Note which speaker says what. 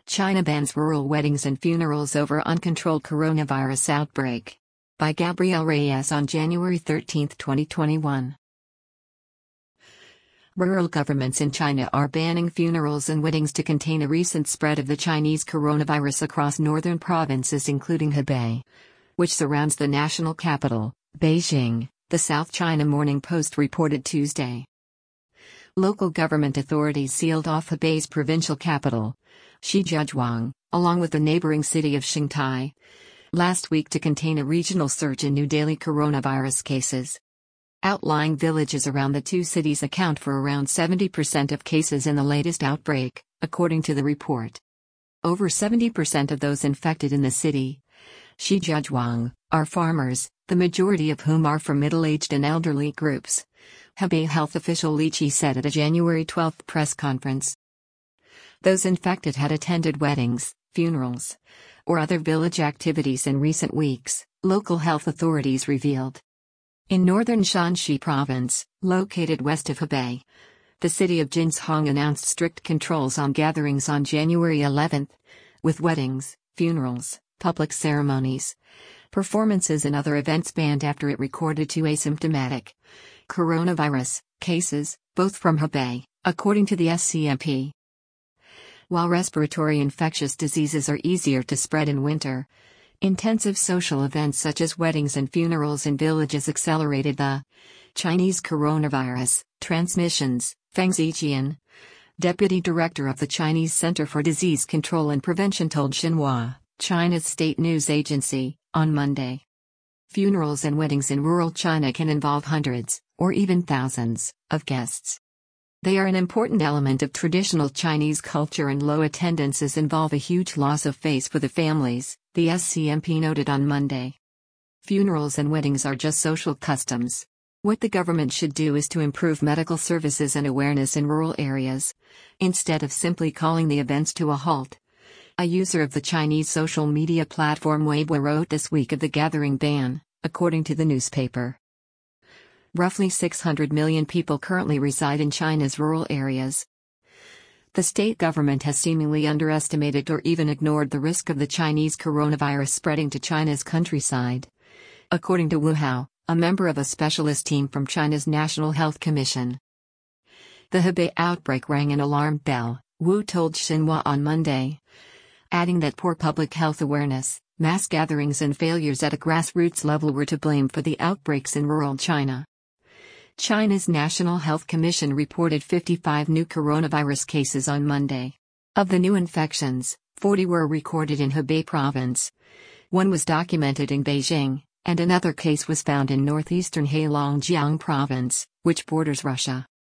Speaker 1: China bans rural weddings and funerals over uncontrolled coronavirus outbreak. By Gabrielle Reyes on January 13, 2021. Rural governments in China are banning funerals and weddings to contain a recent spread of the Chinese coronavirus across northern provinces including Hebei, which surrounds the national capital, Beijing, the South China Morning Post reported Tuesday. Local government authorities sealed off Hebei's provincial capital, Shijiazhuang, along with the neighboring city of Xingtai, last week to contain a regional surge in new daily coronavirus cases. Outlying villages around the two cities account for around 70% of cases in the latest outbreak, according to the report. Over 70% of those infected in the city, Shijiazhuang, are farmers, the majority of whom are from middle-aged and elderly groups, Hebei health official Li Qi said at a January 12 press conference. Those infected had attended weddings, funerals, or other village activities in recent weeks, local health authorities revealed. In northern Shanxi province, located west of Hebei, the city of Jinsong announced strict controls on gatherings on January 11, with weddings, funerals, public ceremonies, performances and other events banned after it recorded 2 asymptomatic coronavirus cases, both from Hebei, according to the SCMP. While respiratory infectious diseases are easier to spread in winter, intensive social events such as weddings and funerals in villages accelerated the Chinese coronavirus transmissions, Feng Zijian, deputy director of the Chinese Center for Disease Control and Prevention told Xinhua, China's state news agency, on Monday. Funerals and weddings in rural China can involve hundreds, or even thousands, of guests. They are an important element of traditional Chinese culture and low attendances involve a huge loss of face for the families, the SCMP noted on Monday. Funerals and weddings are just social customs. What the government should do is to improve medical services and awareness in rural areas, instead of simply calling the events to a halt. A user of the Chinese social media platform Weibo wrote this week of the gathering ban, according to the newspaper. Roughly 600 million people currently reside in China's rural areas. The state government has seemingly underestimated or even ignored the risk of the Chinese coronavirus spreading to China's countryside, according to Wu Hao, a member of a specialist team from China's National Health Commission. The Hebei outbreak rang an alarm bell, Wu told Xinhua on Monday, adding that poor public health awareness, mass gatherings and failures at a grassroots level were to blame for the outbreaks in rural China. China's National Health Commission reported 55 new coronavirus cases on Monday. Of the new infections, 40 were recorded in Hebei province. One was documented in Beijing, and another case was found in northeastern Heilongjiang province, which borders Russia.